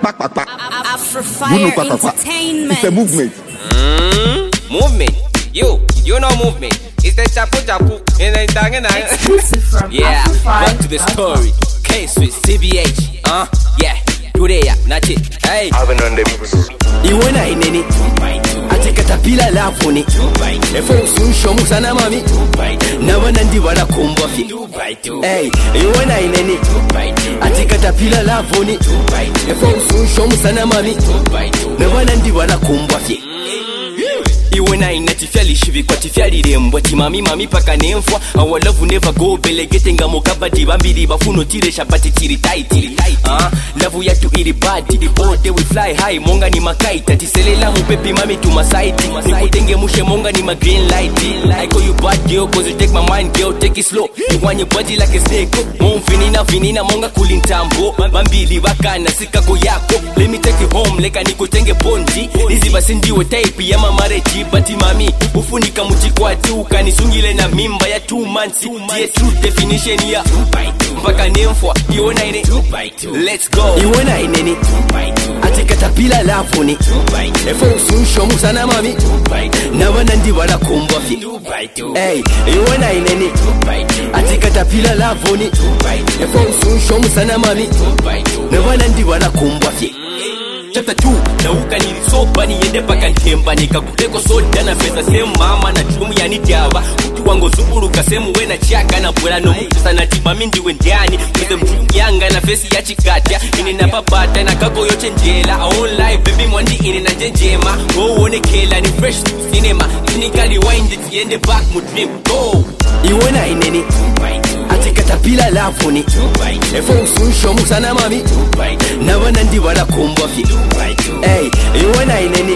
Afrofire Entertainment. It's a movement. Movement. You know movement. It's the chapu. Exclusive from Yeah, Afrofire. back to the story. Case with CBH. Yeah. Today, not it. Hey. Iwona ineni ati katapila lafuni efo usunsho musana mami nabana ndi barakumbwa fi hey iwona ineni ati katapila lafuni efo usunsho musana mami nabana ndi barakumbwa fi Iwona inatifyali shivi kwa tifyali rembo Timami paka nemfwa Our love will never go Belegete nga mokabadi Bambiri bafuno tire shabati tiri tight Love ya tu iri badi All day we fly high Monga ni makaita Tiselela mupepi mami to my side Nikutenge mushe monga ni ma green light I call you bad girl Cause you take my mind girl Take it slow You want your body like a snake Mon vinina monga kulintambo Bambiri bakana sikako yako Let me take you home Leka nikutenge bondi Nizi basindiwe type ya mamareji Bati mami, ufunika mutikwati ukanisungile na mimba ya 2 months Die true definition ya mpaka nemfwa, iwona ine Let's go Iwona ineni ati katapila lafuni efo usunsho musana mami nabana ndi barakumbwa fi hey, iwona ineni ati katapila lafuni efo usunsho musana mami nabana ndi barakumbwa fi Chapter 2 na ukanilisoba niende paka ntemba nikakuteko soda na pesa semu mama na chumu ya nitiava Mtu wango zunguru kasemu we na chiaka na bwela no mkusa na tiba mindi wendiani Mweze mtu yanga na fesi ya chikatia Ine na papata na kako yoche njela I won't lie baby mwandi ine na jenjema Uone kela ni fresh to cinema Inikali wind it yende back mu dream go Iwona ineni ati katapila lafuni efo usunsho musana mami nabana ndi barakumbwa fi hey, iwona ineni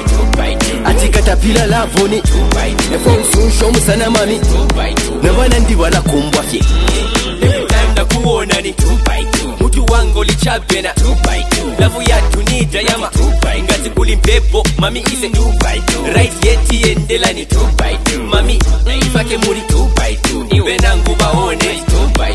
ati katapila lafuni efo usunsho musana mami nabana ndi barakumbwa fi every time na kuona ni mutu wango lichapena lavu ya tunija yama ngati kulimpepo mami ise right yeti yendelani mami ifake muri iwe nangu baone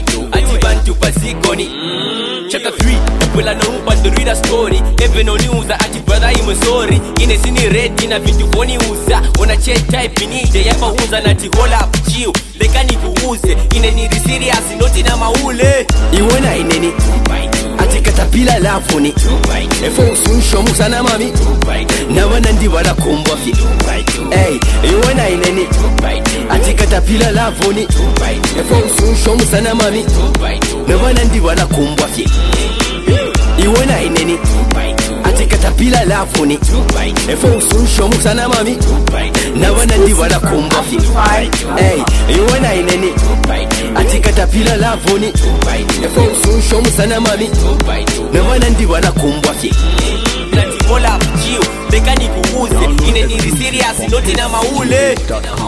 ati bantu pasikoni Chapter 3 napwela na upando read a story Even on news ati brother imwe sorry Ine sini ready na vintu foni uza Ona check type nije yapa unza na ti hold up chill Leka ni kuuze ine ni serious noti na maule Iwona ineni ati katapila lafuni efo usunsho musana mami nabana ndi barakumbwa fi hey, iwona ineni ati katapila lafuni efo usunsho musana mami nabana ndi barakumbwa fi Iwona ineni ati katapila lafuni efo usunsho musana mami nabana ndi barakumbwa fi hey, iwona ineni ati katapila lafuni efo usunsho musana mami nabana ndi barakumbwa fi Nati hold up chill Leka ni kuuze ine ni serious noti na maule